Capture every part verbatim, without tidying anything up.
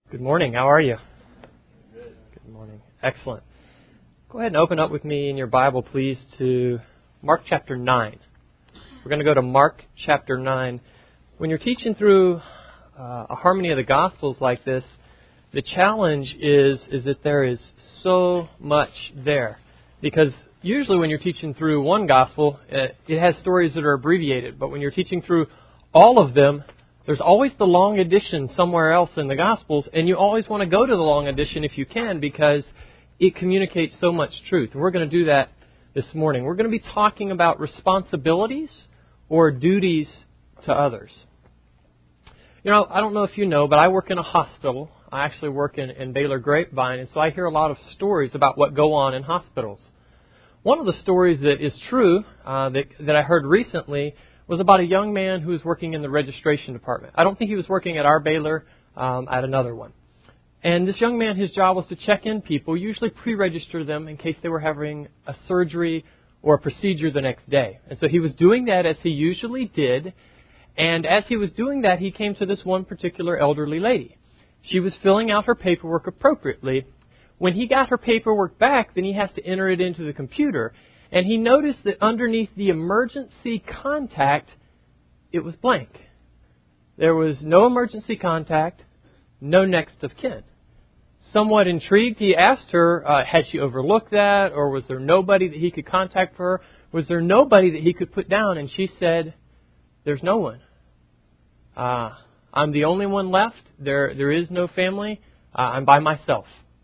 Good morning. How are you? Good. Good morning. Excellent. Go ahead and open up with me in your Bible, please, to Mark chapter nine. We're going to go to Mark chapter nine. When you're teaching through uh, a harmony of the Gospels like this, the challenge is, is that there is so much there. Because usually when you're teaching through one Gospel, it, it has stories that are abbreviated. But when you're teaching through all of them, there's always the long edition somewhere else in the Gospels, and you always want to go to the long edition if you can because it communicates so much truth. And we're going to do that this morning. We're going to be talking about responsibilities or duties to others. You know, I don't know if you know, but I work in a hospital. I actually work in, in Baylor Grapevine, and so I hear a lot of stories about what go on in hospitals. One of the stories that is true uh, that, that I heard recently was about a young man who was working in the registration department. I don't think he was working at our Baylor, um, at another one. And this young man, his job was to check in people, usually pre-register them in case they were having a surgery or a procedure the next day. And so he was doing that as he usually did. And as he was doing that, he came to this one particular elderly lady. She was filling out her paperwork appropriately. When he got her paperwork back, then he has to enter it into the computer. And he noticed that underneath the emergency contact, it was blank. There was no emergency contact, no next of kin. Somewhat intrigued, he asked her, uh, had she overlooked that, or was there nobody that he could contact for her? Was there nobody that he could put down? And she said, there's no one. Uh, I'm the only one left. There, there is no family. Uh, I'm by myself.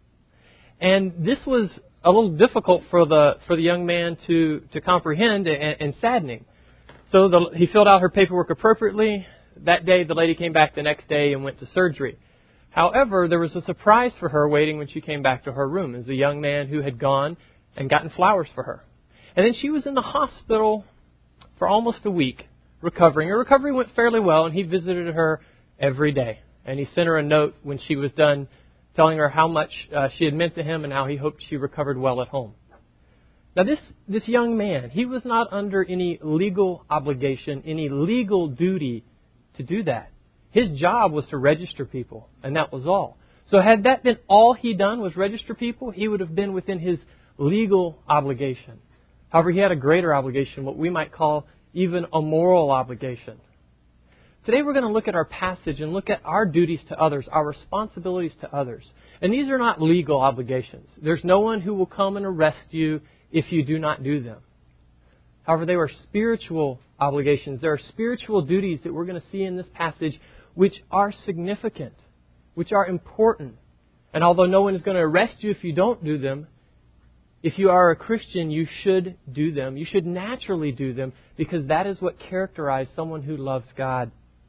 And this was a little difficult for the for the young man to, to comprehend and, and saddening. So the, he filled out her paperwork appropriately. That day, the lady came back the next day and went to surgery. However, there was a surprise for her waiting when she came back to her room. It was a young man who had gone and gotten flowers for her. And then she was in the hospital for almost a week recovering. Her recovery went fairly well, and he visited her every day. And he sent her a note when she was done, telling her how much uh, she had meant to him and how he hoped she recovered well at home. Now this, this young man, he was not under any legal obligation, any legal duty to do that. His job was to register people, and that was all. So had that been all he done was register people, he would have been within his legal obligation. However, he had a greater obligation, what we might call even a moral obligation. Today we're going to look at our passage and look at our duties to others, our responsibilities to others. And these are not legal obligations. There's no one who will come and arrest you if you do not do them. However, they are spiritual obligations. There are spiritual duties that we're going to see in this passage which are significant, which are important. And although no one is going to arrest you if you don't do them, if you are a Christian, you should do them. You should naturally do them because that is what characterizes someone who loves God.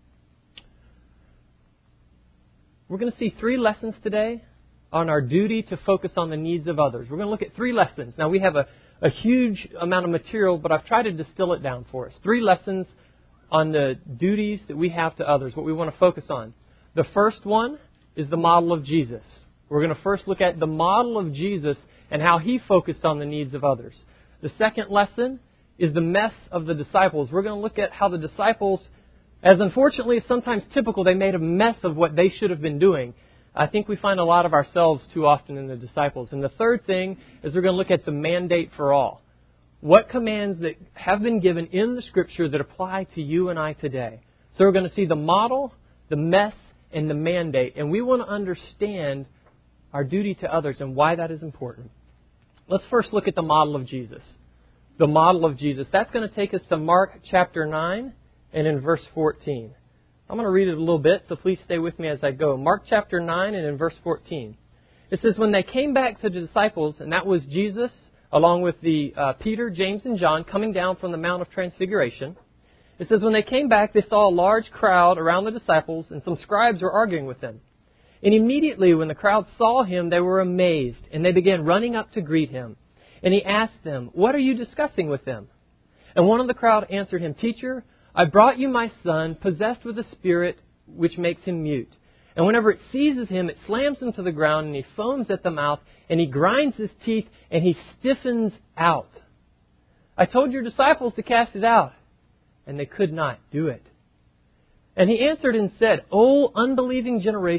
We're going to see three lessons today on our duty to focus on the needs of others. We're going to look at three lessons. Now, we have a, a huge amount of material, but I've tried to distill it down for us. Three lessons on the duties that we have to others, what we want to focus on. The first one is the model of Jesus. We're going to first look at the model of Jesus and how He focused on the needs of others. The second lesson is the mess of the disciples. We're going to look at how the disciples, as unfortunately is sometimes typical, they made a mess of what they should have been doing. I think we find a lot of ourselves too often in the disciples. And the third thing is we're going to look at the mandate for all. What commands that have been given in the Scripture that apply to you and I today. So we're going to see the model, the mess, and the mandate. And we want to understand our duty to others and why that is important. Let's first look at the model of Jesus. The model of Jesus. That's going to take us to Mark chapter nine. And in verse fourteen. I'm going to read it a little bit, so please stay with me as I go. Mark chapter nine and in verse fourteen. It says, when they came back to the disciples, and that was Jesus, along with the uh, Peter, James, and John, coming down from the Mount of Transfiguration. It says, when they came back, they saw a large crowd around the disciples, and some scribes were arguing with them. And immediately when the crowd saw him, they were amazed, and they began running up to greet him. And he asked them, what are you discussing with them? And one of the crowd answered him, Teacher, I brought you my son, possessed with a spirit which makes him mute. And whenever it seizes him, it slams him to the ground, and he foams at the mouth, and he grinds his teeth, and he stiffens out. I told your disciples to cast it out, and they could not do it. And he answered and said, O unbelieving generation,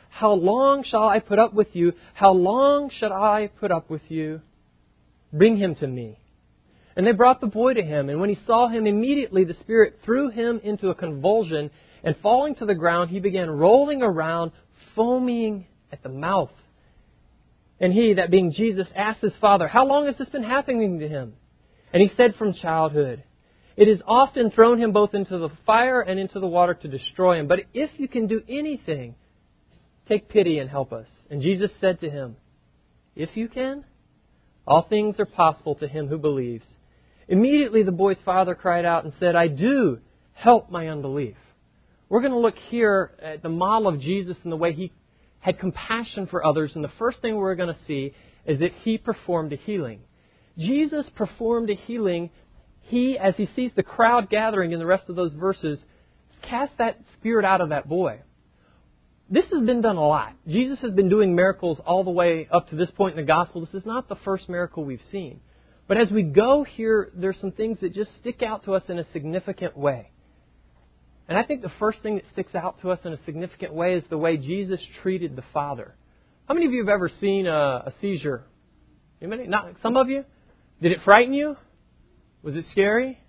How long shall I put up with you? How long should I put up with you? Bring him to me. And they brought the boy to him. And when he saw him, immediately the spirit threw him into a convulsion. And falling to the ground, he began rolling around, foaming at the mouth. And he, that being Jesus, asked his father, how long has this been happening to him? And he said, from childhood. It has often thrown him both into the fire and into the water to destroy him. But if you can do anything, take pity and help us. And Jesus said to him, if you can, all things are possible to him who believes. Immediately the boy's father cried out and said, I do, help my unbelief. We're going to look here at the model of Jesus and the way he had compassion for others. And the first thing we're going to see is that he performed a healing. Jesus performed a healing. He, as he sees the crowd gathering in the rest of those verses, cast that spirit out of that boy. This has been done a lot. Jesus has been doing miracles all the way up to this point in the gospel. This is not the first miracle we've seen. But as we go here, there's some things that just stick out to us in a significant way. And I think the first thing that sticks out to us in a significant way is the way Jesus treated the Father. How many of you have ever seen a, a seizure? Anybody? Not some of you? Did it frighten you? Was it scary?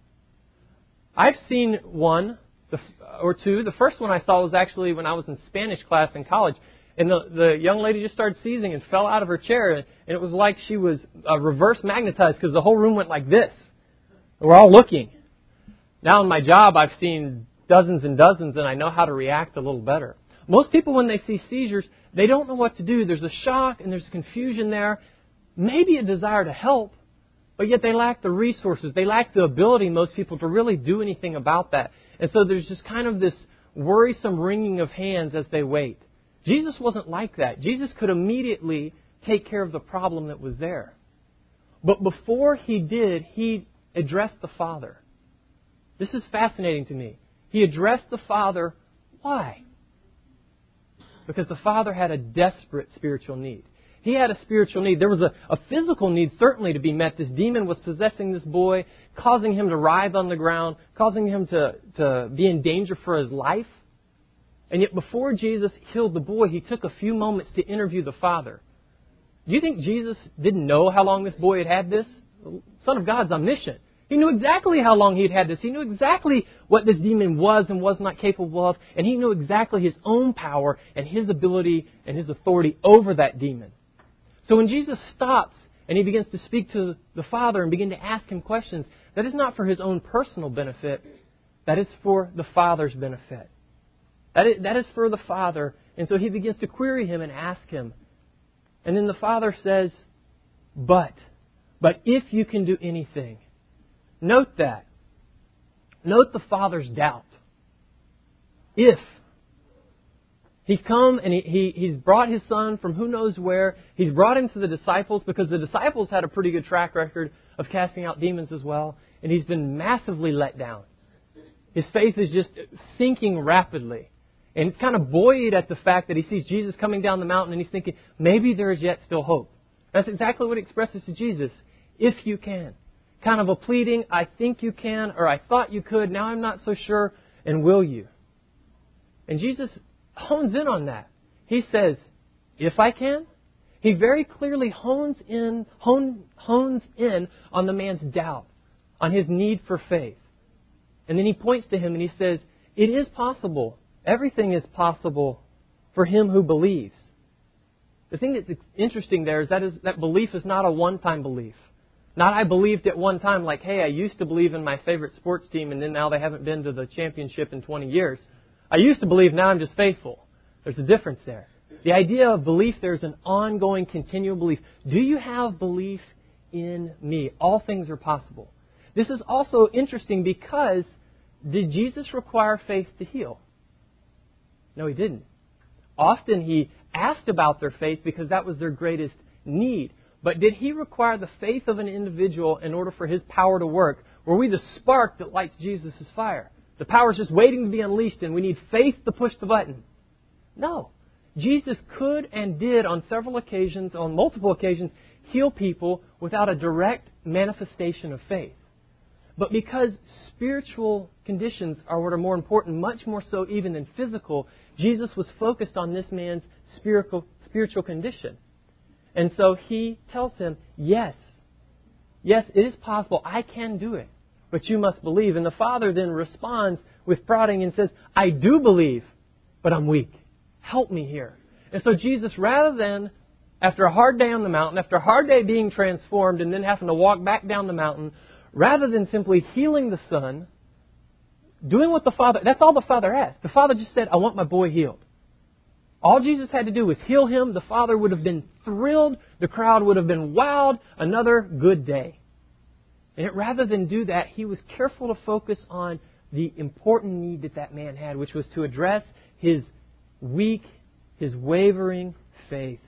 I've seen one or two. The first one I saw was actually when I was in Spanish class in college. And the, the young lady just started seizing and fell out of her chair. And it was like she was uh, reverse magnetized because the whole room went like this. And we're all looking. Now in my job, I've seen dozens and dozens, and I know how to react a little better. Most people, when they see seizures, they don't know what to do. There's a shock and there's confusion there. Maybe a desire to help, but yet they lack the resources. They lack the ability, most people, to really do anything about that. And so there's just kind of this worrisome wringing of hands as they wait. Jesus wasn't like that. Jesus could immediately take care of the problem that was there. But before he did, he addressed the Father. This is fascinating to me. He addressed the Father. Why? Because the Father had a desperate spiritual need. He had a spiritual need. There was a, a physical need certainly to be met. This demon was possessing this boy, causing him to writhe on the ground, causing him to, to be in danger for his life. And yet before Jesus healed the boy, he took a few moments to interview the Father. Do you think Jesus didn't know how long this boy had had this? The Son of God's omniscient. He knew exactly how long he'd had this. He knew exactly what this demon was and was not capable of. And he knew exactly his own power and his ability and his authority over that demon. So when Jesus stops and he begins to speak to the Father and begin to ask him questions, that is not for his own personal benefit. That is for the Father's benefit. That is, that is for the Father. And so he begins to query him and ask him. And then the Father says, but, but if you can do anything. Note that. Note the Father's doubt. If. He's come and he, he, he's brought his son from who knows where. He's brought him to the disciples because the disciples had a pretty good track record of casting out demons as well. And he's been massively let down. His faith is just sinking rapidly. And it's kind of buoyed at the fact that he sees Jesus coming down the mountain and he's thinking, maybe there is yet still hope. That's exactly what he expresses to Jesus. If you can. Kind of a pleading, I think you can, or I thought you could, now I'm not so sure, and will you? And Jesus hones in on that. He says, if I can. He very clearly hones in, hone, hones in on the man's doubt, on his need for faith. And then he points to him and he says, it is possible. Everything is possible for him who believes. The thing that's interesting there is that, is, that belief is not a one-time belief. Not I believed at one time like, hey, I used to believe in my favorite sports team and then now they haven't been to the championship in twenty years. I used to believe, now I'm just faithful. There's a difference there. The idea of belief, there's an ongoing, continual belief. Do you have belief in me? All things are possible. This is also interesting because did Jesus require faith to heal? No, he didn't. Often he asked about their faith because that was their greatest need. But did he require the faith of an individual in order for his power to work? Were we the spark that lights Jesus' fire? The power is just waiting to be unleashed and we need faith to push the button. No. Jesus could and did on several occasions, on multiple occasions, heal people without a direct manifestation of faith. But because spiritual conditions are what are more important, much more so even than physical, Jesus was focused on this man's spiritual, spiritual condition. And so he tells him, yes, yes, it is possible. I can do it. But you must believe. And the father then responds with prodding and says, I do believe, but I'm weak. Help me here. And so Jesus, rather than, after a hard day on the mountain, after a hard day being transformed and then having to walk back down the mountain, rather than simply healing the son, doing what the father, that's all the father asked. The father just said, I want my boy healed. All Jesus had to do was heal him. The father would have been thrilled. The crowd would have been wowed. Another good day. And it, rather than do that, he was careful to focus on the important need that that man had, which was to address his weak, his wavering faith.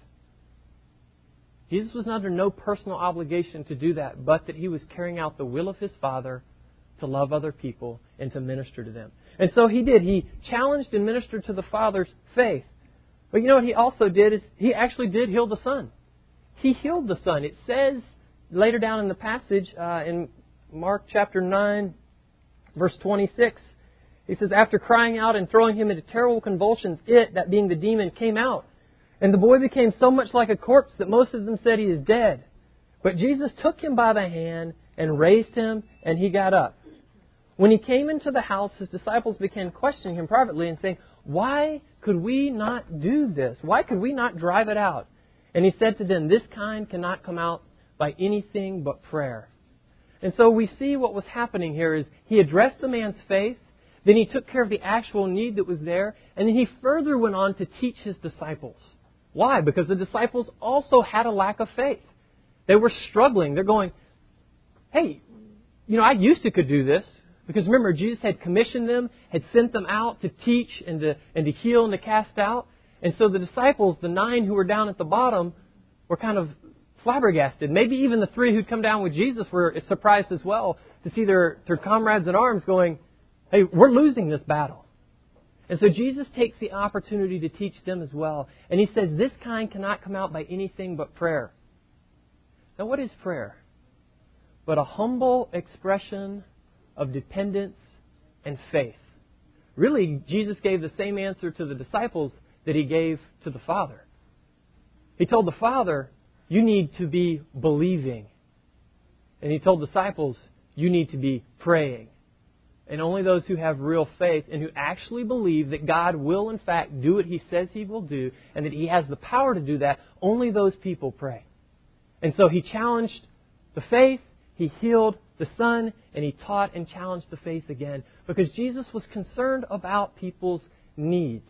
Jesus was under no personal obligation to do that, but that he was carrying out the will of his Father to love other people and to minister to them. And so he did. He challenged and ministered to the Father's faith. But you know what he also did is he actually did heal the son. He healed the son. It says later down in the passage uh, in Mark chapter nine, verse twenty-six, he says, after crying out and throwing him into terrible convulsions, it, that being the demon, came out. And the boy became so much like a corpse that most of them said he is dead. But Jesus took him by the hand and raised him, and he got up. When he came into the house, his disciples began questioning him privately and saying, why could we not do this? Why could we not drive it out? And he said to them, this kind cannot come out by anything but prayer. And so we see what was happening here is he addressed the man's faith, then he took care of the actual need that was there, and then he further went on to teach his disciples. Why? Because the disciples also had a lack of faith. They were struggling. They're going, hey, you know, I used to could do this. Because remember, Jesus had commissioned them, had sent them out to teach and to, and to heal and to cast out. And so the disciples, the nine who were down at the bottom, were kind of flabbergasted. Maybe even the three who'd come down with Jesus were surprised as well to see their, their comrades in arms going, hey, we're losing this battle. And so Jesus takes the opportunity to teach them as well. And he says, this kind cannot come out by anything but prayer. Now, what is prayer? But a humble expression of dependence and faith. Really, Jesus gave the same answer to the disciples that he gave to the Father. He told the Father, you need to be believing. And he told disciples, you need to be praying. And only those who have real faith and who actually believe that God will in fact do what he says he will do and that he has the power to do that, only those people pray. And so he challenged the faith, he healed the son, and he taught and challenged the faith again because Jesus was concerned about people's needs.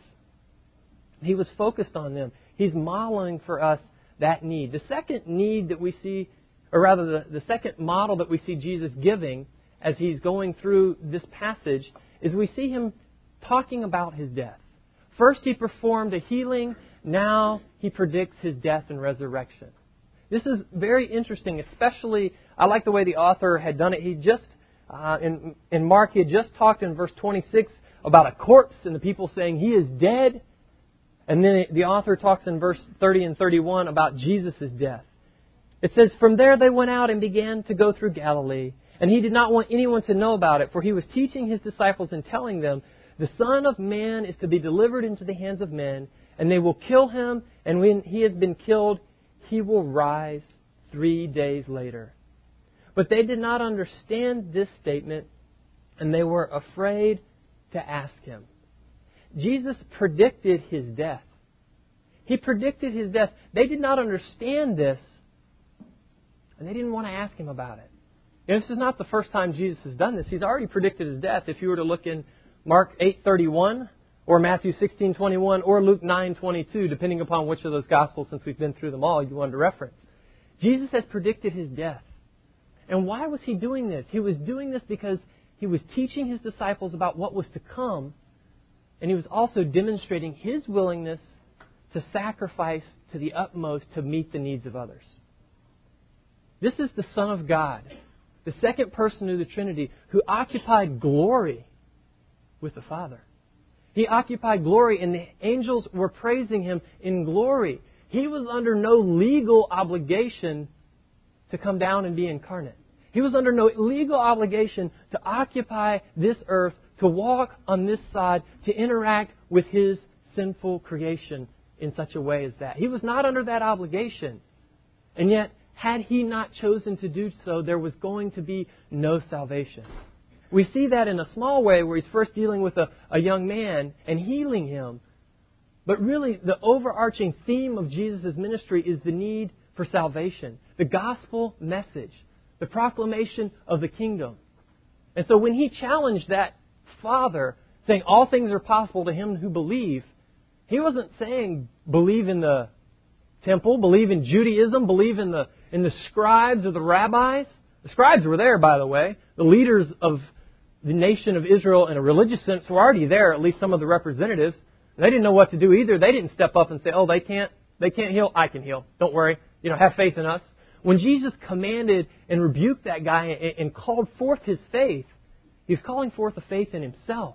He was focused on them. He's modeling for us that need. The second need that we see, or rather the, the second model that we see Jesus giving as he's going through this passage, is we see him talking about his death. First he performed a healing, now he predicts his death and resurrection. This is very interesting, especially, I like the way the author had done it. He just, uh, in, in Mark, he had just talked in verse twenty-six about a corpse and the people saying he is dead. And then the author talks in verse thirty and thirty-one about Jesus' death. It says, from there they went out and began to go through Galilee. And he did not want anyone to know about it, for he was teaching his disciples and telling them, the Son of Man is to be delivered into the hands of men, and they will kill him, and when he has been killed, he will rise three days later. But they did not understand this statement, and they were afraid to ask him. Jesus predicted his death. He predicted his death. They did not understand this, and they didn't want to ask him about it. You know, this is not the first time Jesus has done this. He's already predicted his death. If you were to look in Mark eight thirty-one, or Matthew sixteen twenty-one, or Luke nine twenty-two, depending upon which of those Gospels, since we've been through them all, you wanted to reference. Jesus has predicted his death. And why was he doing this? He was doing this because he was teaching his disciples about what was to come, and he was also demonstrating his willingness to sacrifice to the utmost to meet the needs of others. This is the Son of God, the second person of the Trinity, who occupied glory with the Father. He occupied glory, and the angels were praising him in glory. He was under no legal obligation to come down and be incarnate. He was under no legal obligation to occupy this earth, to walk on this side, to interact with his sinful creation in such a way as that. He was not under that obligation. And yet, had he not chosen to do so, there was going to be no salvation. We see that in a small way where he's first dealing with a, a young man and healing him. But really, the overarching theme of Jesus' ministry is the need for salvation. The gospel message. The proclamation of the kingdom. And so when he challenged that father, saying all things are possible to him who believe, he wasn't saying believe in the temple, believe in Judaism, believe in the in the scribes or the rabbis. The scribes were there, by the way. The leaders of the nation of Israel in a religious sense were already there, at least some of the representatives. They didn't know what to do either. They didn't step up and say, oh, they can't, they can't heal. I can heal. Don't worry. You know, have faith in us. When Jesus commanded and rebuked that guy and, and called forth his faith, he was calling forth a faith in himself.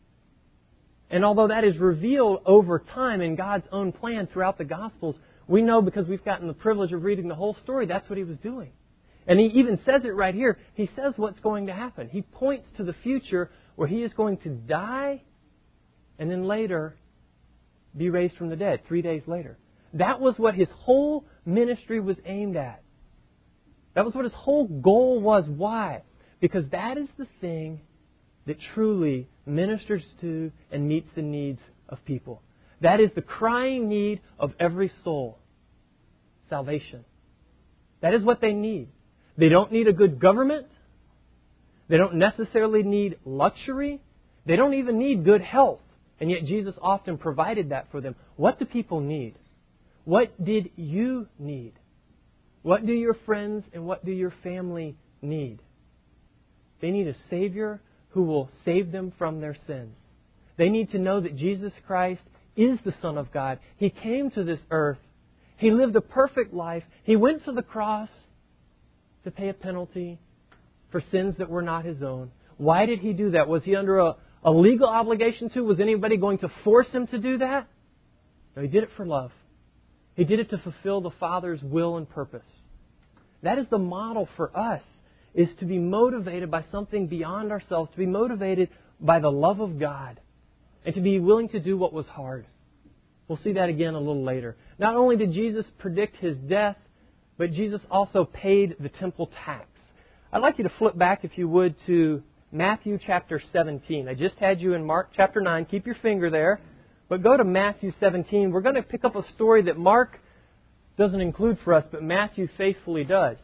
And although that is revealed over time in God's own plan throughout the Gospels, we know because we've gotten the privilege of reading the whole story, that's what he was doing. And he even says it right here. He says what's going to happen. He points to the future where he is going to die and then later be raised from the dead, three days later. That was what his whole ministry was aimed at. That was what his whole goal was. Why? Because that is the thing that truly ministers to and meets the needs of people. That is the crying need of every soul. Salvation. That is what they need. They don't need a good government. They don't necessarily need luxury. They don't even need good health. And yet Jesus often provided that for them. What do people need? What did you need? What do your friends and what do your family need? They need a Savior who will save them from their sins. They need to know that Jesus Christ is the Son of God. He came to this earth. He lived a perfect life. He went to the cross to pay a penalty for sins that were not His own. Why did He do that? Was He under a, a legal obligation to? Was anybody going to force Him to do that? No, He did it for love. He did it to fulfill the Father's will and purpose. That is the model for us, is to be motivated by something beyond ourselves, to be motivated by the love of God, and to be willing to do what was hard. We'll see that again a little later. Not only did Jesus predict His death, but Jesus also paid the temple tax. I'd like you to flip back, if you would, to Matthew chapter seventeen. I just had you in Mark chapter nine. Keep your finger there. But go to Matthew seventeen. We're going to pick up a story that Mark doesn't include for us, but Matthew faithfully does.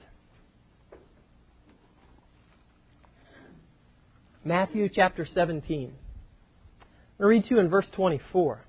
Matthew chapter seventeen. I'm going to read to you in verse twenty-four.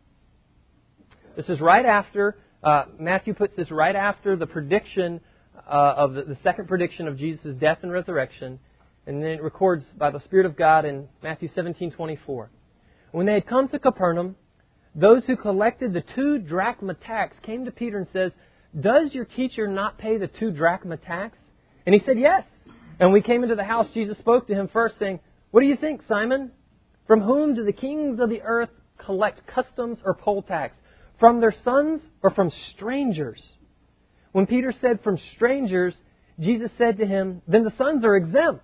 This is right after, uh, Matthew puts this right after the prediction uh, of the, the second prediction of Jesus' death and resurrection. And then it records by the Spirit of God in Matthew seventeen twenty-four. When they had come to Capernaum, those who collected the two drachma tax came to Peter and says, "Does your teacher not pay the two drachma tax?" And he said, "Yes." And we came into the house. Jesus spoke to him first, saying, "What do you think, Simon? From whom do the kings of the earth collect customs or poll tax? From their sons or from strangers?" When Peter said, "From strangers," Jesus said to him, "Then the sons are exempt.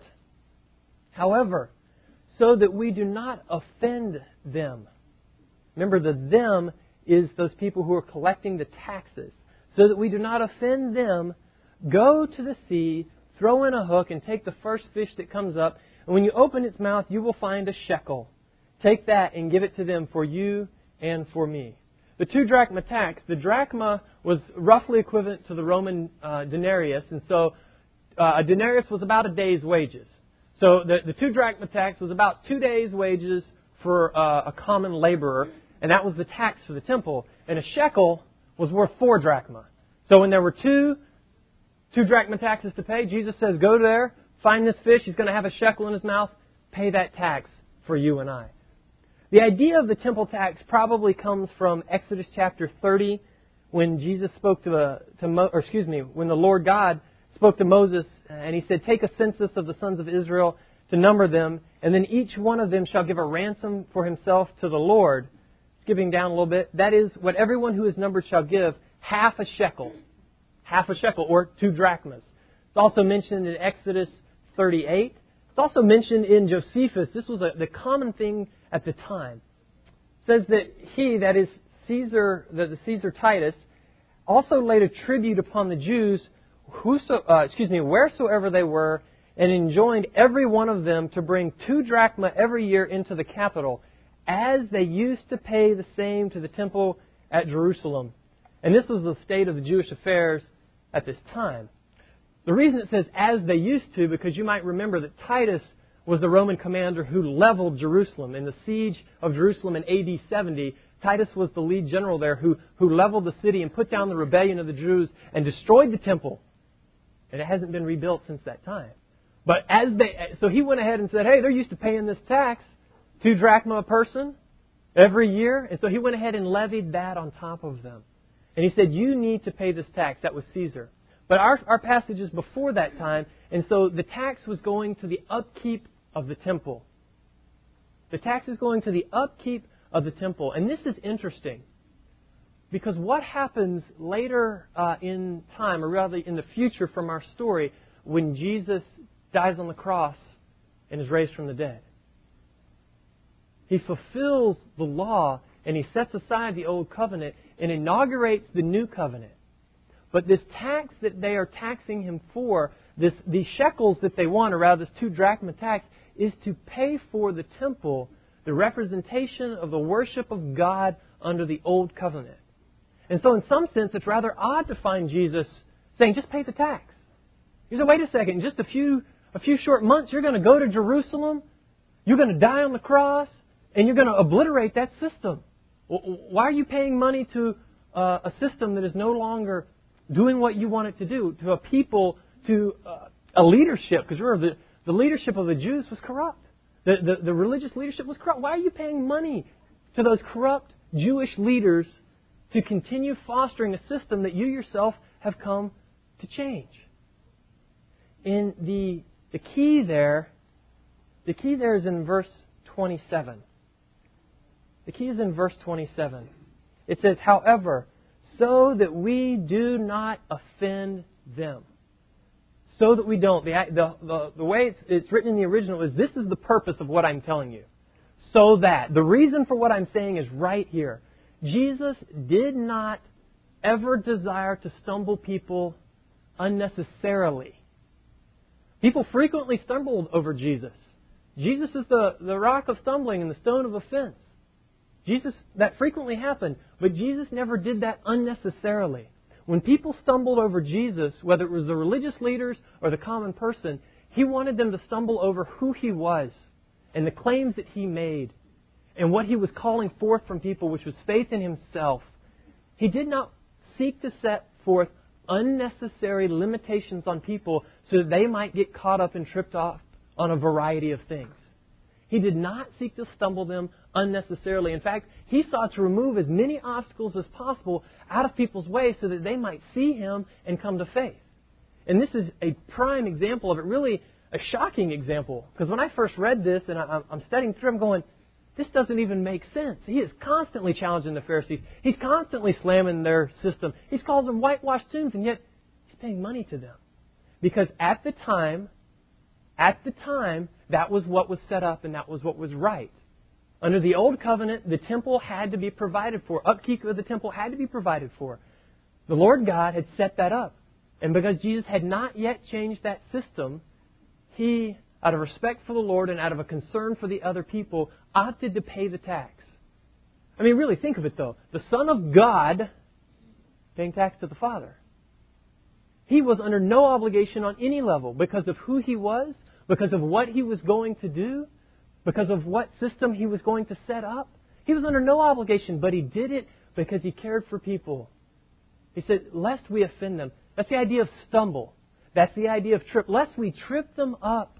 However, so that we do not offend them." Remember, the them is those people who are collecting the taxes. "So that we do not offend them, go to the sea, throw in a hook, and take the first fish that comes up. And when you open its mouth, you will find a shekel. Take that and give it to them for you and for me." The two drachma tax, the drachma was roughly equivalent to the Roman uh, denarius. And so uh, a denarius was about a day's wages. So the, the two drachma tax was about two days' wages for uh, a common laborer. And that was the tax for the temple. And a shekel was worth four drachma. So when there were two, two drachma taxes to pay, Jesus says, go there, find this fish. He's going to have a shekel in his mouth. Pay that tax for you and I. The idea of the temple tax probably comes from Exodus chapter thirty, when Jesus spoke to, a, to Mo, or excuse me, when the Lord God spoke to Moses, and He said, "Take a census of the sons of Israel to number them, and then each one of them shall give a ransom for himself to the Lord." Skipping down a little bit, that is what everyone who is numbered shall give, half a shekel, half a shekel, or two drachmas. It's also mentioned in Exodus thirty-eight. It's also mentioned in Josephus. This was a, the common thing at the time. It says that he, that is Caesar, that the Caesar Titus, also laid a tribute upon the Jews, whoso, uh, excuse me, wheresoever they were, and enjoined every one of them to bring two drachma every year into the capital, as they used to pay the same to the temple at Jerusalem. And this was the state of the Jewish affairs at this time. The reason it says as they used to, because you might remember that Titus was the Roman commander who leveled Jerusalem. In the siege of Jerusalem in A D seventy, Titus was the lead general there who, who leveled the city and put down the rebellion of the Jews and destroyed the temple. And it hasn't been rebuilt since that time. But as they, so he went ahead and said, hey, they're used to paying this tax, two drachma a person, every year. And so he went ahead and levied that on top of them. And he said, you need to pay this tax. That was Caesar. But our, our passage is before that time. And so the tax was going to the upkeep of the temple. The tax is going to the upkeep of the temple. And this is interesting. Because what happens later uh, in time, or rather in the future from our story, when Jesus dies on the cross and is raised from the dead? He fulfills the law and He sets aside the old covenant and inaugurates the new covenant. But this tax that they are taxing Him for, this these shekels that they want, or rather this two drachma tax, is to pay for the temple, the representation of the worship of God under the old covenant. And so in some sense, it's rather odd to find Jesus saying, just pay the tax. He said, wait a second, in just a few, a few short months, you're going to go to Jerusalem, you're going to die on the cross, and you're going to obliterate that system. Why are you paying money to uh, a system that is no longer doing what you want it to do, to a people, to uh, a leadership? Because remember, the, the leadership of the Jews was corrupt. The, the, the religious leadership was corrupt. Why are you paying money to those corrupt Jewish leaders to continue fostering a system that you yourself have come to change? In the the key there, the key there is in verse twenty-seven. The key is in verse twenty-seven. It says, however, so that we do not offend them. So that we don't. The, the, the, the way it's, it's written in the original is, this is the purpose of what I'm telling you. So that. The reason for what I'm saying is right here. Jesus did not ever desire to stumble people unnecessarily. People frequently stumbled over Jesus. Jesus is the, the rock of stumbling and the stone of offense. Jesus, that frequently happened, but Jesus never did that unnecessarily. When people stumbled over Jesus, whether it was the religious leaders or the common person, He wanted them to stumble over who He was and the claims that He made and what He was calling forth from people, which was faith in Himself. He did not seek to set forth unnecessary limitations on people so that they might get caught up and tripped off on a variety of things. He did not seek to stumble them unnecessarily. In fact, He sought to remove as many obstacles as possible out of people's way so that they might see Him and come to faith. And this is a prime example of it, really a shocking example. Because when I first read this and I'm studying through, I'm going, this doesn't even make sense. He is constantly challenging the Pharisees. He's constantly slamming their system. He's calling them whitewashed tombs, and yet He's paying money to them. Because at the time, at the time, that was what was set up and that was what was right. Under the Old Covenant, the temple had to be provided for. Upkeep of the temple had to be provided for. The Lord God had set that up. And because Jesus had not yet changed that system, He, out of respect for the Lord and out of a concern for the other people, opted to pay the tax. I mean, really, think of it though. The Son of God paying tax to the Father. He was under no obligation on any level because of who He was, because of what He was going to do, because of what system He was going to set up. He was under no obligation, but He did it because He cared for people. He said, lest we offend them. That's the idea of stumble. That's the idea of trip. Lest we trip them up.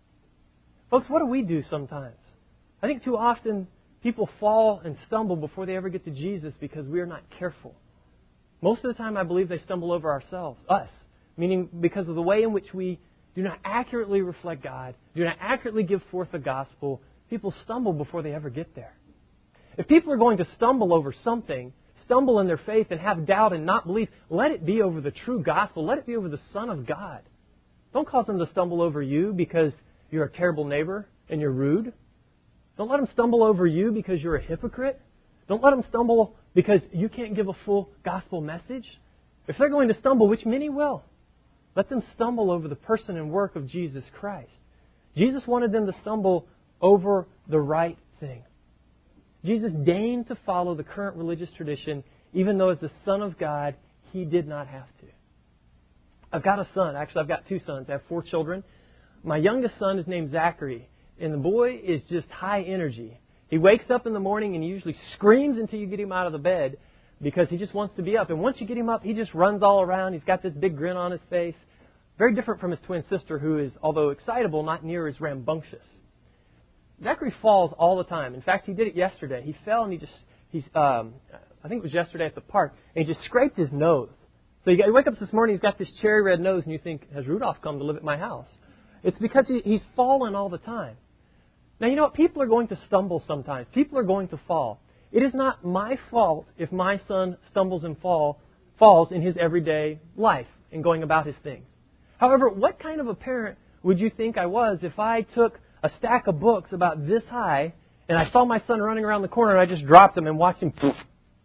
Folks, what do we do sometimes? I think too often people fall and stumble before they ever get to Jesus because we are not careful. Most of the time I believe they stumble over ourselves, us. Meaning because of the way in which we do not accurately reflect God, do not accurately give forth the gospel, people stumble before they ever get there. If people are going to stumble over something, stumble in their faith and have doubt and not believe, let it be over the true gospel. Let it be over the Son of God. Don't cause them to stumble over you because you're a terrible neighbor and you're rude. Don't let them stumble over you because you're a hypocrite. Don't let them stumble because you can't give a full gospel message. If they're going to stumble, which many will, let them stumble over the person and work of Jesus Christ. Jesus wanted them to stumble over the right thing. Jesus deigned to follow the current religious tradition, even though as the Son of God, He did not have to. I've got a son. Actually, I've got two sons. I have four children. My youngest son is named Zachary, and the boy is just high energy. He wakes up in the morning and he usually screams until you get him out of the bed because he just wants to be up. And once you get him up, he just runs all around. He's got this big grin on his face. Very different from his twin sister, who is, although excitable, not near as rambunctious. Zachary falls all the time. In fact, he did it yesterday. He fell and he just, he's, um, I think it was yesterday at the park, and he just scraped his nose. So you, got, you wake up this morning, he's got this cherry red nose, and you think, has Rudolph come to live at my house? It's because he, he's fallen all the time. Now, you know what? People are going to stumble sometimes. People are going to fall. It is not my fault if my son stumbles and fall, falls in his everyday life and going about his things. However, what kind of a parent would you think I was if I took a stack of books about this high and I saw my son running around the corner and I just dropped him and watched him poof.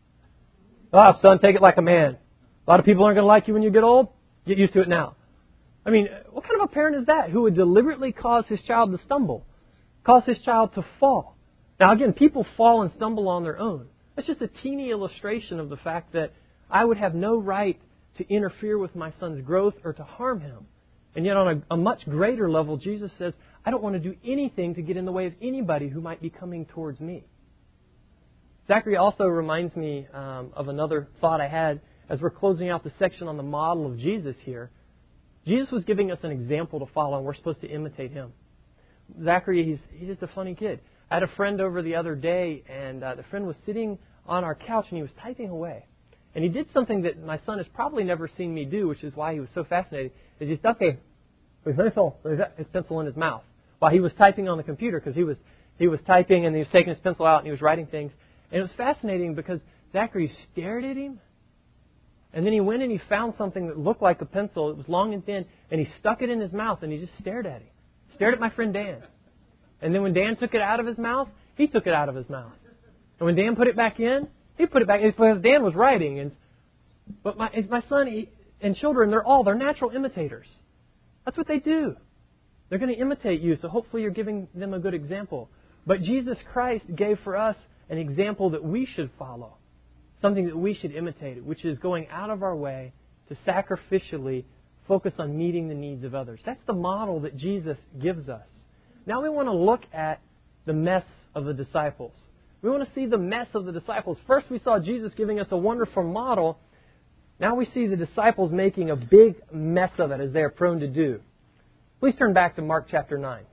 Ah, son, take it like a man. A lot of people aren't going to like you when you get old. Get used to it now. I mean, what kind of a parent is that who would deliberately cause his child to stumble? Cause his child to fall. Now, again, people fall and stumble on their own. That's just a teeny illustration of the fact that I would have no right to interfere with my son's growth or to harm him. And yet on a, a much greater level, Jesus says, I don't want to do anything to get in the way of anybody who might be coming towards me. Zachary also reminds me um, of another thought I had as we're closing out the section on the model of Jesus here. Jesus was giving us an example to follow, and we're supposed to imitate Him. Zachary, he's, he's just a funny kid. I had a friend over the other day, and uh, the friend was sitting on our couch, and he was typing away. And he did something that my son has probably never seen me do, which is why he was so fascinated, is he stuck a, his pencil, his pencil in his mouth while he was typing on the computer, because he was, he was typing and he was taking his pencil out and he was writing things. And it was fascinating because Zachary stared at him, and then he went and he found something that looked like a pencil. It was long and thin, and he stuck it in his mouth, and he just stared at him. Stared at my friend Dan. And then when Dan took it out of his mouth, he took it out of his mouth. And when Dan put it back in, he put it back in because Dan was writing. And But my, my son he, and children, they're all, they're natural imitators. That's what they do. They're going to imitate you, so hopefully you're giving them a good example. But Jesus Christ gave for us an example that we should follow. Something that we should imitate, which is going out of our way to sacrificially focus on meeting the needs of others. That's the model that Jesus gives us. Now we want to look at the mess of the disciples. We want to see the mess of the disciples. First we saw Jesus giving us a wonderful model. Now we see the disciples making a big mess of it, as they are prone to do. Please turn back to Mark chapter nine.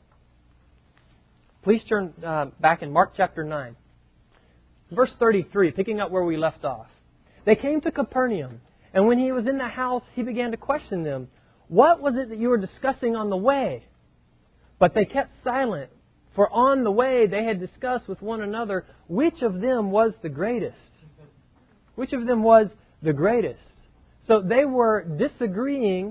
Please turn uh, back in Mark chapter nine. Verse thirty-three, picking up where we left off. They came to Capernaum, and when He was in the house, He began to question them. What was it that you were discussing on the way? But they kept silent, for on the way they had discussed with one another which of them was the greatest. Which of them was the greatest? So they were disagreeing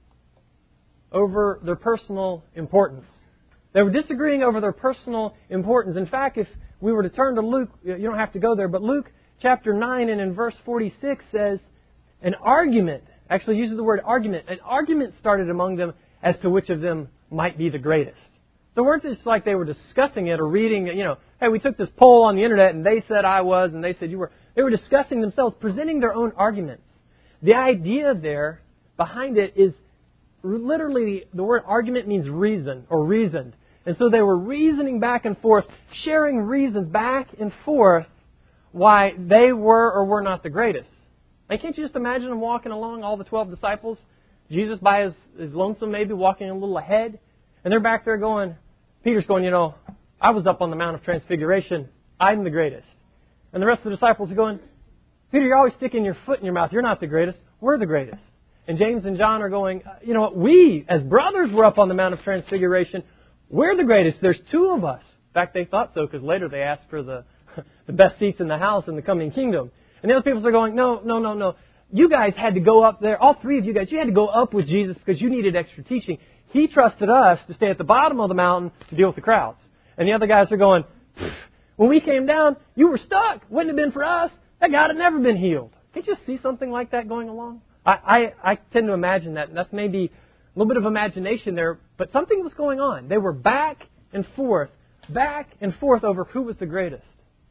over their personal importance. They were disagreeing over their personal importance. In fact, if we were to turn to Luke, you don't have to go there, but Luke chapter nine and in verse forty-six says, an argument, actually uses the word argument, an argument started among them as to which of them might be the greatest. So it weren't just like they were discussing it or reading, you know, hey, we took this poll on the internet and they said I was and they said you were. They were discussing themselves, presenting their own arguments. The idea there behind it is literally, the word argument means reason or reasoned. And so they were reasoning back and forth, sharing reasons back and forth why they were or were not the greatest. And can't you just imagine them walking along, all the twelve disciples, Jesus by his, his lonesome maybe, walking a little ahead, and they're back there going, Peter's going, you know, I was up on the Mount of Transfiguration, I'm the greatest. And the rest of the disciples are going, Peter, you're always sticking your foot in your mouth, you're not the greatest, we're the greatest. And James and John are going, you know what, we as brothers were up on the Mount of Transfiguration, we're the greatest, there's two of us. In fact, they thought so because later they asked for the, the best seats in the house in the coming kingdom. And the other people are going, no, no, no, no. You guys had to go up there, all three of you guys, you had to go up with Jesus because you needed extra teaching. He trusted us to stay at the bottom of the mountain to deal with the crowds. And the other guys are going, when we came down, you were stuck. Wouldn't have been for us. That guy had never been healed. Can't you see something like that going along? I, I, I tend to imagine that. And that's maybe a little bit of imagination there, but something was going on. They were back and forth, back and forth over who was the greatest.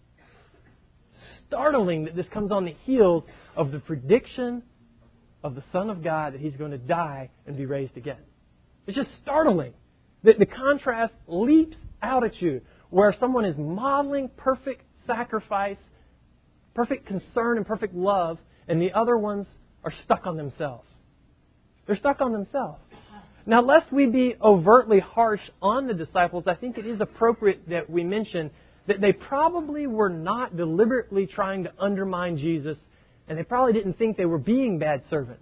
Startling that this comes on the heels of the prediction of the Son of God that He's going to die and be raised again. It's just startling that the contrast leaps out at you where someone is modeling perfect sacrifice, perfect concern and perfect love, and the other ones are stuck on themselves. They're stuck on themselves. Now, lest we be overtly harsh on the disciples, I think it is appropriate that we mention that they probably were not deliberately trying to undermine Jesus, and they probably didn't think they were being bad servants.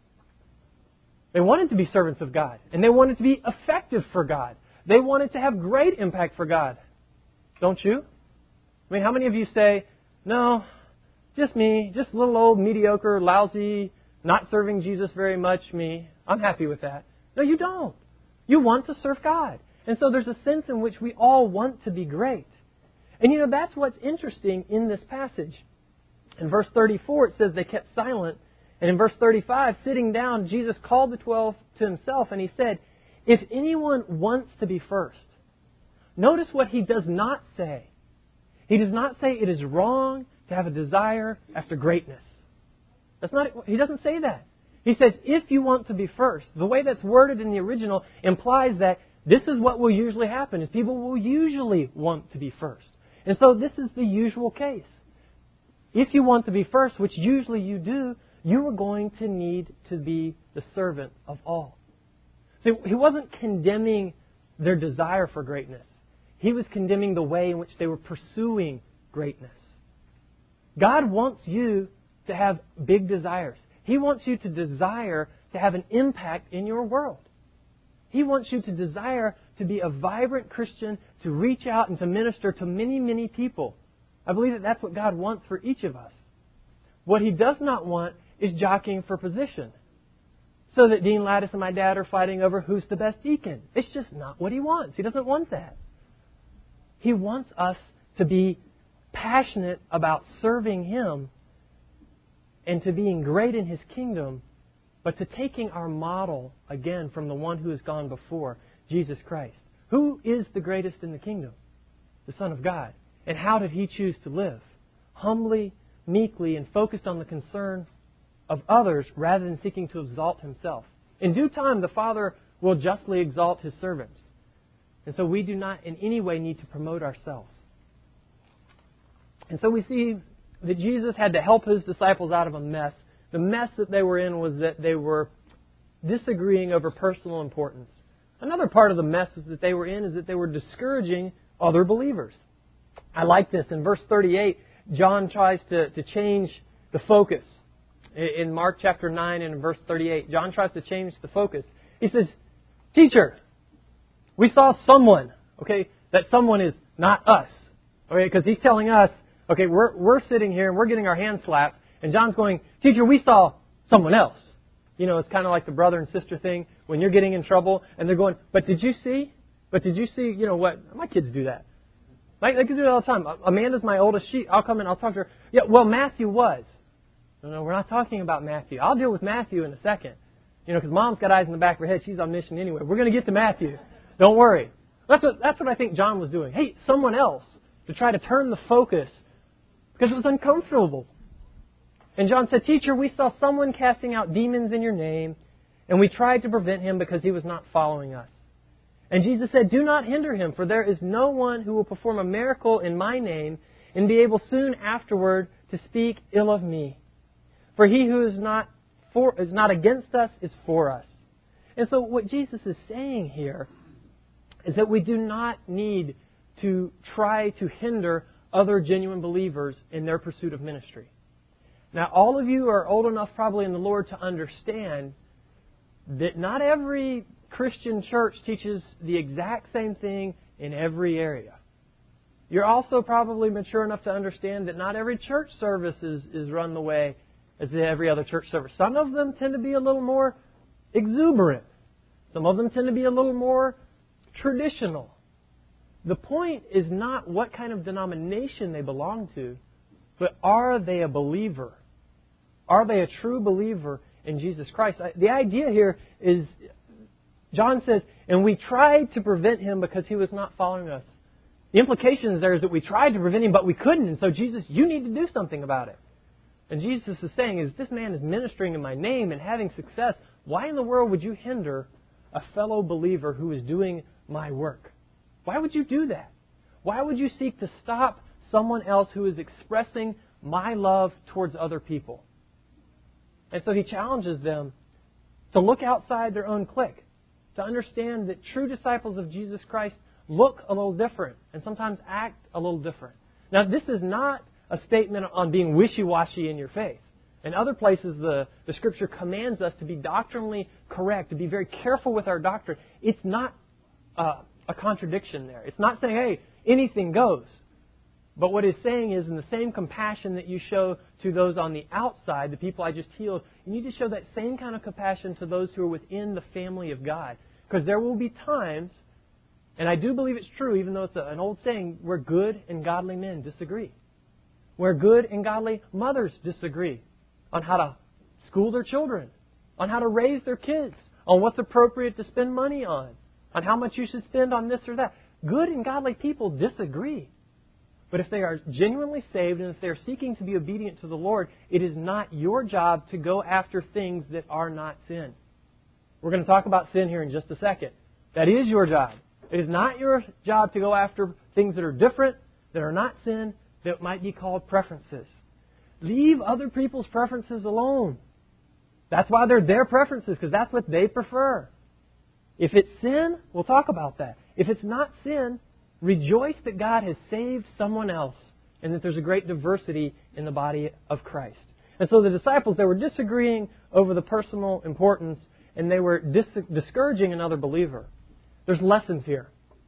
They wanted to be servants of God, and they wanted to be effective for God. They wanted to have great impact for God. Don't you? I mean, how many of you say, no, just me, just a little old, mediocre, lousy, not serving Jesus very much me. I'm happy with that. No, you don't. You want to serve God. And so there's a sense in which we all want to be great. And you know, that's what's interesting in this passage. In verse thirty-four, it says they kept silent. And in verse thirty-five, sitting down, Jesus called the twelve to Himself and He said, if anyone wants to be first, notice what He does not say. He does not say it is wrong to have a desire after greatness. That's not. He doesn't say that. He says, if you want to be first. The way that's worded in the original implies that this is what will usually happen, is people will usually want to be first. And so this is the usual case. If you want to be first, which usually you do, you are going to need to be the servant of all. So He wasn't condemning their desire for greatness. He was condemning the way in which they were pursuing greatness. God wants you to have big desires. He wants you to desire to have an impact in your world. He wants you to desire to be a vibrant Christian, to reach out and to minister to many, many people. I believe that that's what God wants for each of us. What He does not want is jockeying for position. So that Dean Lattice and my dad are fighting over who's the best deacon. It's just not what He wants. He doesn't want that. He wants us to be passionate about serving Him and to being great in His kingdom, but to taking our model, again, from the one who has gone before, Jesus Christ. Who is the greatest in the kingdom? The Son of God. And how did He choose to live? Humbly, meekly, and focused on the concern of others rather than seeking to exalt Himself. In due time, the Father will justly exalt His servants. And so we do not in any way need to promote ourselves. And so we see that Jesus had to help His disciples out of a mess. The mess that they were in was that they were disagreeing over personal importance. Another part of the mess that they were in is that they were discouraging other believers. I like this. In verse thirty-eight, John tries to, to change the focus. In Mark chapter nine and in verse thirty-eight, John tries to change the focus. He says, Teacher, we saw someone. Okay, that someone is not us. Okay, because he's telling us, okay, we're we're sitting here and we're getting our hands slapped, and John's going, Teacher, we saw someone else. You know, it's kind of like the brother and sister thing when you're getting in trouble, and they're going, but did you see? But did you see? You know what? My kids do that. Like, they can do it all the time. Amanda's my oldest. She, I'll come in, I'll talk to her. Yeah, well, Matthew was. No, no, we're not talking about Matthew. I'll deal with Matthew in a second. You know, because Mom's got eyes in the back of her head. She's omniscient anyway. We're going to get to Matthew. Don't worry. That's what, that's what I think John was doing. Hey, someone else, to try to turn the focus because it was uncomfortable. And John said, Teacher, we saw someone casting out demons in your name, and we tried to prevent him because he was not following us. And Jesus said, do not hinder him, for there is no one who will perform a miracle in my name and be able soon afterward to speak ill of me. For he who is not for is not against us is for us. And so what Jesus is saying here is that we do not need to try to hinder other genuine believers in their pursuit of ministry. Now, all of you are old enough probably in the Lord to understand that not every Christian church teaches the exact same thing in every area. You're also probably mature enough to understand that not every church service is, is run the way as every other church service. Some of them tend to be a little more exuberant. Some of them tend to be a little more traditional. The point is not what kind of denomination they belong to. but are they a believer? Are they a true believer in Jesus Christ? The idea here is, John says, and we tried to prevent him because he was not following us. The implication there is that we tried to prevent him, but we couldn't. And so, Jesus, you need to do something about it. And Jesus is saying, is this man is ministering in my name and having success. Why in the world would you hinder a fellow believer who is doing my work? Why would you do that? Why would you seek to stop someone else who is expressing my love towards other people? And so he challenges them to look outside their own clique, to understand that true disciples of Jesus Christ look a little different and sometimes act a little different. Now, this is not a statement on being wishy-washy in your faith. In other places, the, the Scripture commands us to be doctrinally correct, to be very careful with our doctrine. It's not uh, a contradiction there. It's not saying, hey, anything goes. But what it's saying is, in the same compassion that you show to those on the outside, the people I just healed, you need to show that same kind of compassion to those who are within the family of God. Because there will be times, and I do believe it's true, even though it's a, an old saying, where good and godly men disagree. Where good and godly mothers disagree on how to school their children, on how to raise their kids, on what's appropriate to spend money on, on how much you should spend on this or that. Good and godly people disagree. But if they are genuinely saved and if they are seeking to be obedient to the Lord, it is not your job to go after things that are not sin. We're going to talk about sin here in just a second. That is your job. It is not your job to go after things that are different, that are not sin, that might be called preferences. Leave other people's preferences alone. That's why they're their preferences, because that's what they prefer. If it's sin, we'll talk about that. If it's not sin, rejoice that God has saved someone else and that there's a great diversity in the body of Christ. And so the disciples, they were disagreeing over the personal importance and they were dis- discouraging another believer. There's lessons here.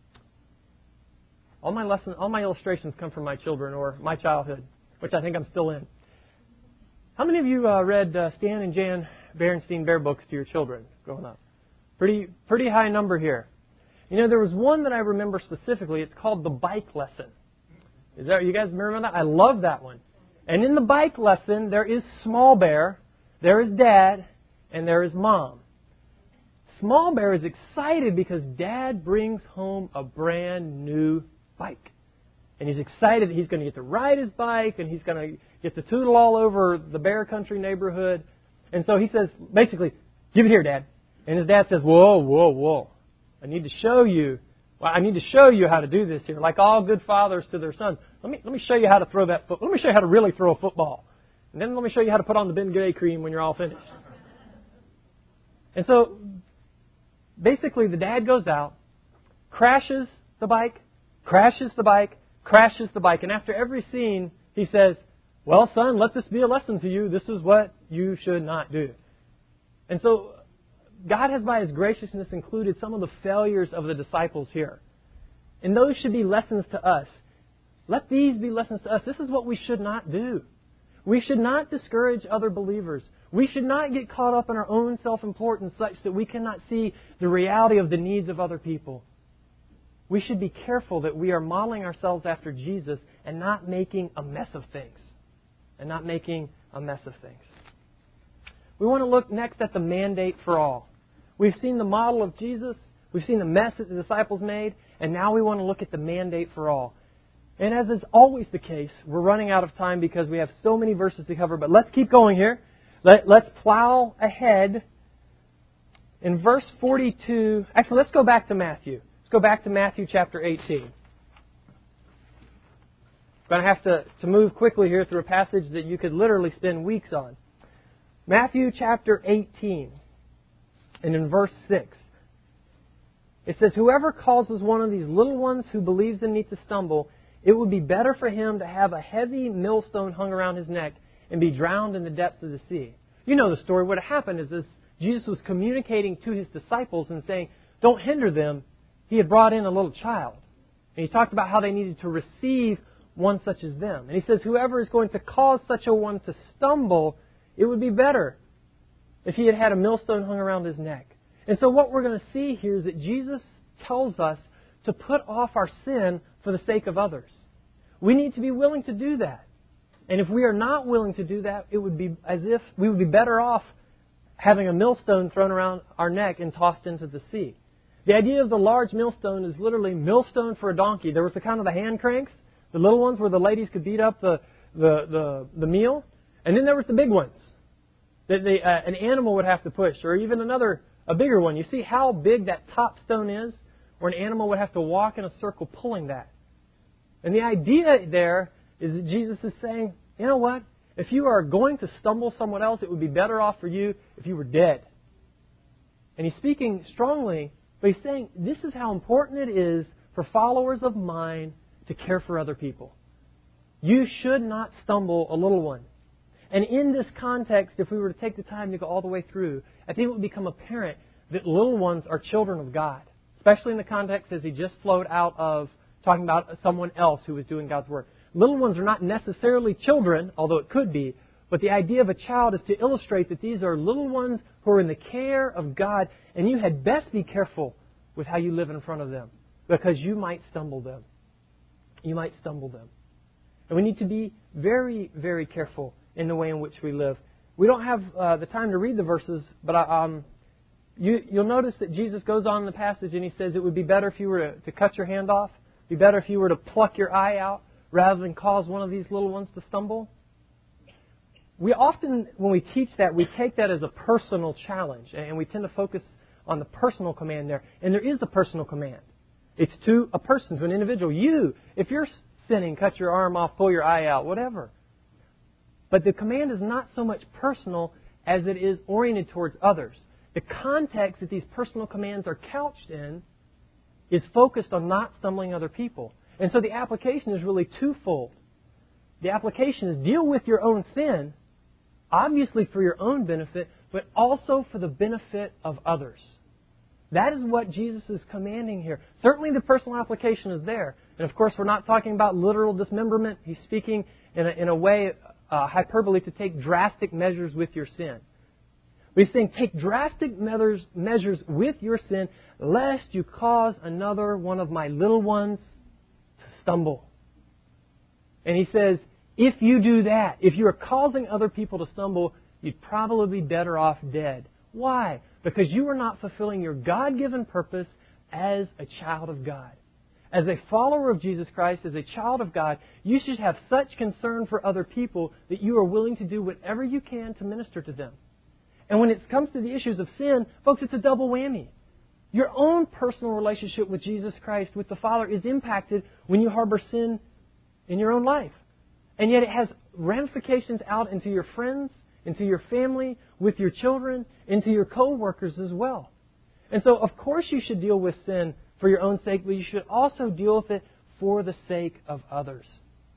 All my lessons, all my illustrations come from my children or my childhood, which I think I'm still in. How many of you uh, read uh, Stan and Jan Berenstain Bear books to your children growing up? Pretty, pretty high number here. You know, there was one that I remember specifically. It's called The Bike Lesson. Is that, you guys remember that? I love that one. And in the bike lesson, there is Small Bear, there is Dad, and there is Mom. Small Bear is excited because Dad brings home a brand new bike. And he's excited that he's going to get to ride his bike and he's going to get to tootle all over the Bear Country neighborhood. And so he says, basically, give it here, Dad. And his dad says, whoa, whoa, whoa. I need to show you, well, I need to show you how to do this here. Like all good fathers to their sons. Let me let me show you how to throw that foot. Let me show you how to really throw a football. And then let me show you how to put on the Ben Gay cream when you're all finished. And so, basically, the dad goes out, crashes the bike, crashes the bike, crashes the bike. And after every scene, he says, well, son, let this be a lesson to you. This is what you should not do. And so, God has, by His graciousness, included some of the failures of the disciples here. And those should be lessons to us. Let these be lessons to us. This is what we should not do. We should not discourage other believers. We should not get caught up in our own self-importance such that we cannot see the reality of the needs of other people. We should be careful that we are modeling ourselves after Jesus and not making a mess of things. And not making a mess of things. We want to look next at the mandate for all. We've seen the model of Jesus. We've seen the mess that the disciples made. And now we want to look at the mandate for all. And as is always the case, we're running out of time because we have so many verses to cover. But let's keep going here. Let, let's plow ahead. In verse forty-two, actually let's go back to Matthew. Let's go back to Matthew chapter eighteen. I'm going to have to, to move quickly here through a passage that you could literally spend weeks on. Matthew chapter eighteen, and in verse six, it says, whoever causes one of these little ones who believes in me to stumble, it would be better for him to have a heavy millstone hung around his neck and be drowned in the depths of the sea. You know the story. What happened is this, Jesus was communicating to His disciples and saying, don't hinder them. He had brought in a little child. And He talked about how they needed to receive one such as them. And He says, whoever is going to cause such a one to stumble, it would be better if he had had a millstone hung around his neck. And so what we're going to see here is that Jesus tells us to put off our sin for the sake of others. We need to be willing to do that. And if we are not willing to do that, it would be as if we would be better off having a millstone thrown around our neck and tossed into the sea. The idea of the large millstone is literally millstone for a donkey. There was the kind of the hand cranks, the little ones where the ladies could beat up the the the, the meal, and then there was the big ones that they, uh, an animal would have to push, or even another a bigger one. You see how big that top stone is, where an animal would have to walk in a circle pulling that. And the idea there is that Jesus is saying, you know what? If you are going to stumble someone else, it would be better off for you if you were dead. And He's speaking strongly, but He's saying this is how important it is for followers of mine to care for other people. You should not stumble a little one. And in this context, if we were to take the time to go all the way through, I think it would become apparent that little ones are children of God, especially in the context as He just flowed out of talking about someone else who was doing God's work. Little ones are not necessarily children, although it could be, but the idea of a child is to illustrate that these are little ones who are in the care of God, and you had best be careful with how you live in front of them, because you might stumble them. You might stumble them. And we need to be very, very careful in the way in which we live. We don't have uh, the time to read the verses, but I, um, you, you'll notice that Jesus goes on in the passage and He says it would be better if you were to, to cut your hand off, it would be better if you were to pluck your eye out, rather than cause one of these little ones to stumble. We often, when we teach that, we take that as a personal challenge, and we tend to focus on the personal command there. And there is a personal command. It's to a person, to an individual. You, if you're sinning, cut your arm off, pull your eye out, whatever. But the command is not so much personal as it is oriented towards others. The context that these personal commands are couched in is focused on not stumbling other people. And so the application is really twofold. The application is deal with your own sin, obviously for your own benefit, but also for the benefit of others. That is what Jesus is commanding here. Certainly the personal application is there. And of course we're not talking about literal dismemberment. He's speaking in a, in a way, uh, hyperbole, to take drastic measures with your sin. But He's saying take drastic measures, measures with your sin, lest you cause another one of my little ones stumble. And He says, if you do that, if you are causing other people to stumble, you'd probably be better off dead. Why? Because you are not fulfilling your God-given purpose as a child of God. As a follower of Jesus Christ, as a child of God, you should have such concern for other people that you are willing to do whatever you can to minister to them. And when it comes to the issues of sin, folks, it's a double whammy. Your own personal relationship with Jesus Christ, with the Father, is impacted when you harbor sin in your own life. And yet it has ramifications out into your friends, into your family, with your children, into your co-workers as well. And so, of course, you should deal with sin for your own sake, but you should also deal with it for the sake of others.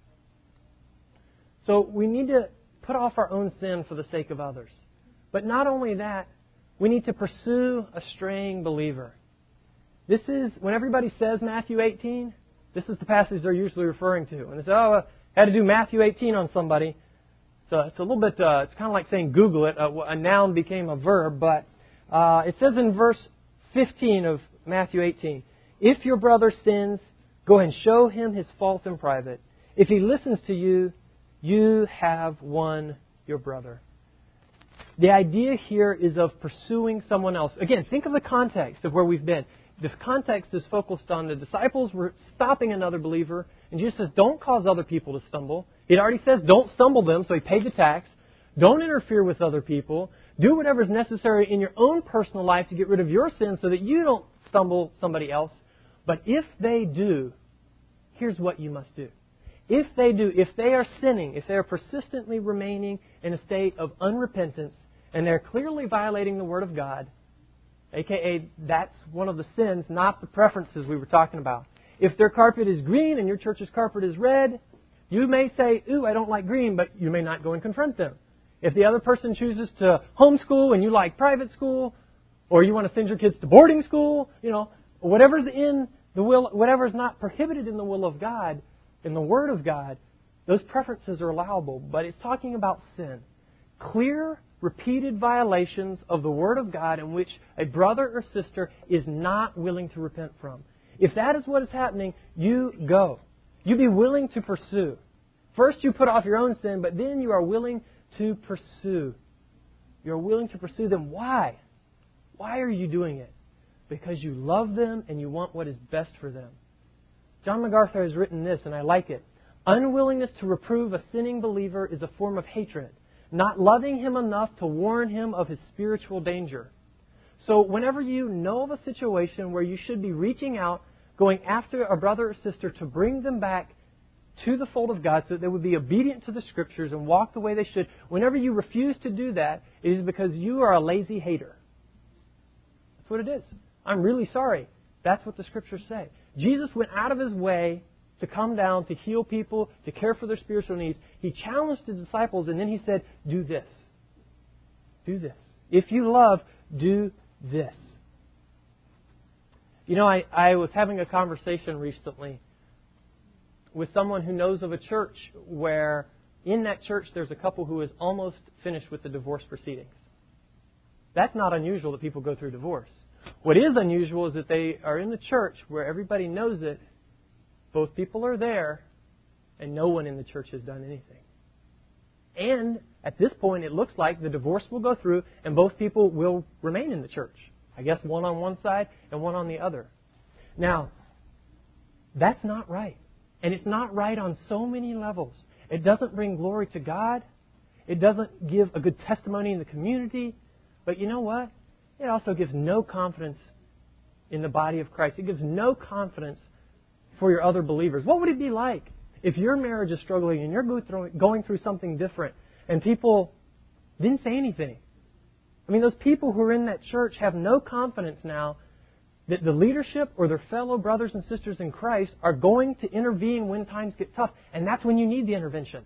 So we need to put off our own sin for the sake of others. But not only that, we need to pursue a straying believer. This is, when everybody says Matthew eighteen, this is the passage they're usually referring to. And they say, oh, I had to do Matthew eighteen on somebody. So it's a little bit, uh, it's kind of like saying Google it. A, a noun became a verb. But uh, it says in verse fifteen of Matthew eighteen, if your brother sins, go and show him his fault in private. If he listens to you, you have won your brother. The idea here is of pursuing someone else. Again, think of the context of where we've been. The context is focused on the disciples were stopping another believer. And Jesus says, don't cause other people to stumble. He already says, don't stumble them, so He paid the tax. Don't interfere with other people. Do whatever is necessary in your own personal life to get rid of your sins so that you don't stumble somebody else. But if they do, here's what you must do. If they do, if they are sinning, if they are persistently remaining in a state of unrepentance, and they're clearly violating the Word of God, a k a that's one of the sins, not the preferences we were talking about. If their carpet is green and your church's carpet is red, you may say, ooh, I don't like green, but you may not go and confront them. If the other person chooses to homeschool and you like private school, or you want to send your kids to boarding school, you know, whatever's in the will, whatever's not prohibited in the will of God, in the Word of God, those preferences are allowable. But it's talking about sin. Clear, repeated violations of the Word of God in which a brother or sister is not willing to repent from. If that is what is happening, you go. You be willing to pursue. First you put off your own sin, but then you are willing to pursue. You're willing to pursue them. Why? Why are you doing it? Because you love them and you want what is best for them. John MacArthur has written this, and I like it. Unwillingness to reprove a sinning believer is a form of hatred, not loving him enough to warn him of his spiritual danger. So whenever you know of a situation where you should be reaching out, going after a brother or sister to bring them back to the fold of God so that they would be obedient to the Scriptures and walk the way they should, whenever you refuse to do that, it is because you are a lazy hater. That's what it is. I'm really sorry. That's what the Scriptures say. Jesus went out of His way to come down, to heal people, to care for their spiritual needs. He challenged His disciples, and then He said, do this. Do this. If you love, do this. You know, I, I was having a conversation recently with someone who knows of a church where in that church there's a couple who is almost finished with the divorce proceedings. That's not unusual that people go through divorce. What is unusual is that they are in the church where everybody knows it, both people are there, and no one in the church has done anything. And at this point, it looks like the divorce will go through and both people will remain in the church. I guess one on one side and one on the other. Now, that's not right. And it's not right on so many levels. It doesn't bring glory to God. It doesn't give a good testimony in the community. But you know what? It also gives no confidence in the body of Christ. It gives no confidence for your other believers. What would it be like if your marriage is struggling and you're going through something different and people didn't say anything? I mean, those people who are in that church have no confidence now that the leadership or their fellow brothers and sisters in Christ are going to intervene when times get tough. And that's when you need the intervention.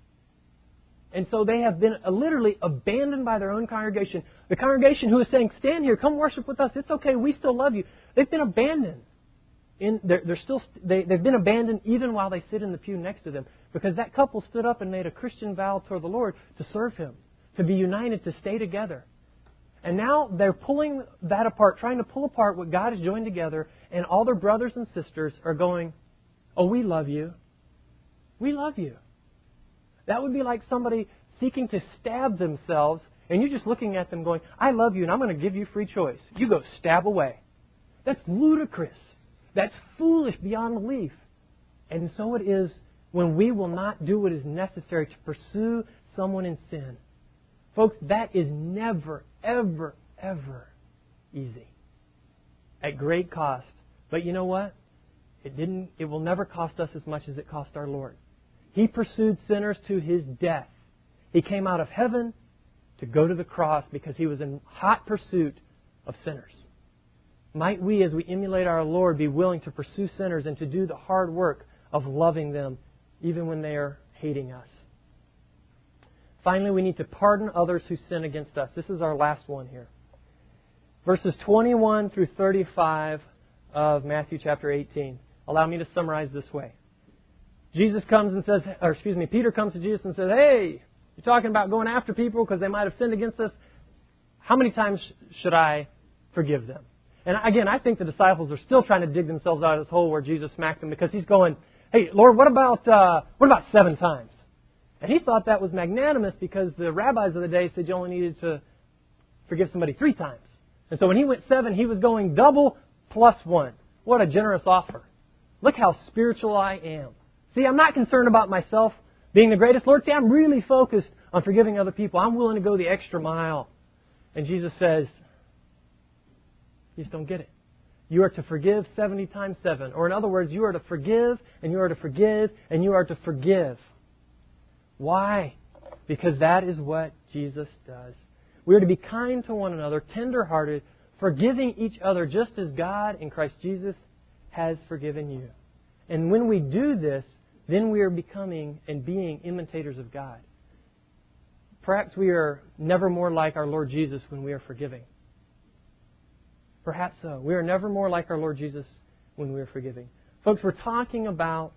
And so they have been literally abandoned by their own congregation. The congregation who is saying, stand here, come worship with us. It's okay, we still love you. They've been abandoned. In, they're, they're still, they, they've been abandoned even while they sit in the pew next to them. Because that couple stood up and made a Christian vow toward the Lord to serve Him, to be united, to stay together. And now they're pulling that apart, trying to pull apart what God has joined together, and all their brothers and sisters are going, oh, we love you. We love you. That would be like somebody seeking to stab themselves, and you're just looking at them going, I love you, and I'm going to give you free choice. You go stab away. That's ludicrous. That's foolish beyond belief. And so it is when we will not do what is necessary to pursue someone in sin. Folks, that is never, ever, ever easy. At great cost. But you know what? It didn't. It will never cost us as much as it cost our Lord. He pursued sinners to His death. He came out of heaven to go to the cross because He was in hot pursuit of sinners. Might we, as we emulate our Lord, be willing to pursue sinners and to do the hard work of loving them even when they are hating us. Finally, we need to pardon others who sin against us. This is our last one here. Verses twenty-one through thirty-five of Matthew chapter eighteen. Allow me to summarize this way. Jesus comes and says, or excuse me, Peter comes to Jesus and says, hey, you're talking about going after people because they might have sinned against us. How many times should I forgive them? And again, I think the disciples are still trying to dig themselves out of this hole where Jesus smacked them because He's going, hey, Lord, what about uh, what about seven times? And He thought that was magnanimous because the rabbis of the day said you only needed to forgive somebody three times. And so when He went seven, He was going double plus one. What a generous offer. Look how spiritual I am. See, I'm not concerned about myself being the greatest. Lord, see, I'm really focused on forgiving other people. I'm willing to go the extra mile. And Jesus says, you just don't get it. You are to forgive seventy times seven. Or in other words, you are to forgive, and you are to forgive, and you are to forgive. Why? Because that is what Jesus does. We are to be kind to one another, tender-hearted, forgiving each other just as God in Christ Jesus has forgiven you. And when we do this, then we are becoming and being imitators of God. Perhaps we are never more like our Lord Jesus when we are forgiving. Perhaps so. We are never more like our Lord Jesus when we are forgiving. Folks, we're talking about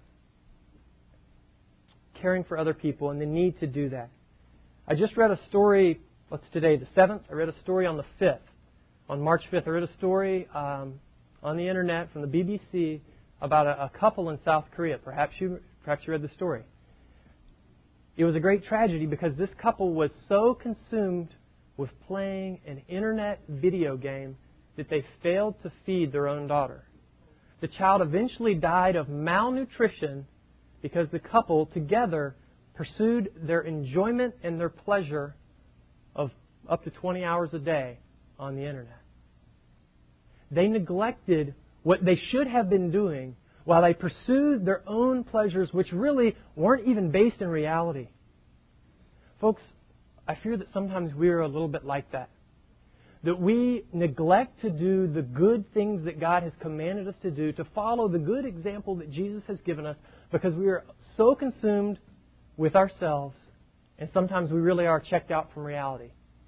caring for other people and the need to do that. I just read a story, what's today, the seventh? I read a story on the fifth. On March fifth, I read a story um, on the internet from the B B C about a, a couple in South Korea. Perhaps you, perhaps you read the story. It was a great tragedy because this couple was so consumed with playing an internet video game that they failed to feed their own daughter. The child eventually died of malnutrition because the couple together pursued their enjoyment and their pleasure of up to twenty hours a day on the internet. They neglected what they should have been doing while they pursued their own pleasures, which really weren't even based in reality. Folks, I fear that sometimes we're a little bit like that. That we neglect to do the good things that God has commanded us to do, to follow the good example that Jesus has given us, because we are so consumed with ourselves, and sometimes we really are checked out from reality.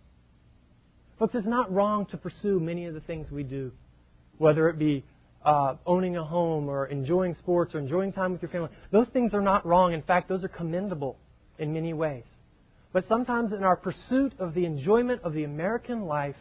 Folks, it's not wrong to pursue many of the things we do, whether it be uh, owning a home or enjoying sports or enjoying time with your family. Those things are not wrong. In fact, those are commendable in many ways. But sometimes in our pursuit of the enjoyment of the American life,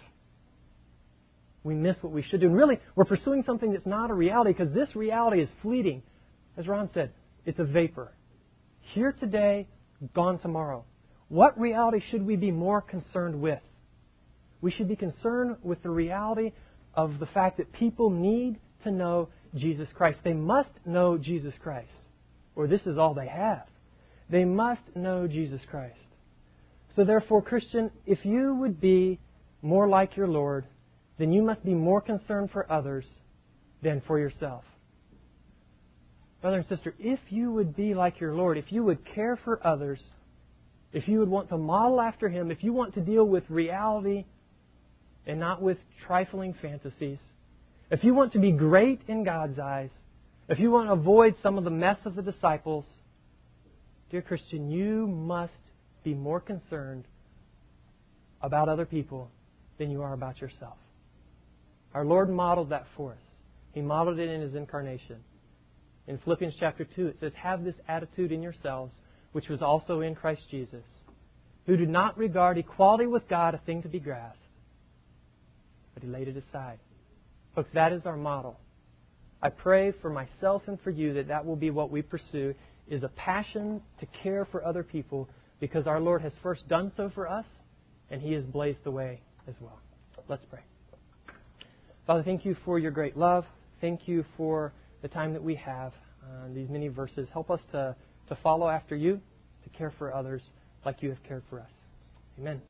we miss what we should do. And really, we're pursuing something that's not a reality, because this reality is fleeting. As Ron said, it's a vapor. Here today, gone tomorrow. What reality should we be more concerned with? We should be concerned with the reality of the fact that people need to know Jesus Christ. They must know Jesus Christ, or this is all they have. They must know Jesus Christ. So therefore, Christian, if you would be more like your Lord, then you must be more concerned for others than for yourself. Brother and sister, if you would be like your Lord, if you would care for others, if you would want to model after Him, if you want to deal with reality and not with trifling fantasies, if you want to be great in God's eyes, if you want to avoid some of the mess of the disciples, dear Christian, you must be more concerned about other people than you are about yourself. Our Lord modeled that for us. He modeled it in His incarnation. In Philippians chapter two, it says, "Have this attitude in yourselves, which was also in Christ Jesus, who did not regard equality with God a thing to be grasped, but He laid it aside." Folks, that is our model. I pray for myself and for you that that will be what we pursue, is a passion to care for other people, because our Lord has first done so for us, and He has blazed the way as well. Let's pray. Father, thank You for Your great love. Thank You for the time that we have on these many verses. Help us to, to follow after You, to care for others like You have cared for us. Amen.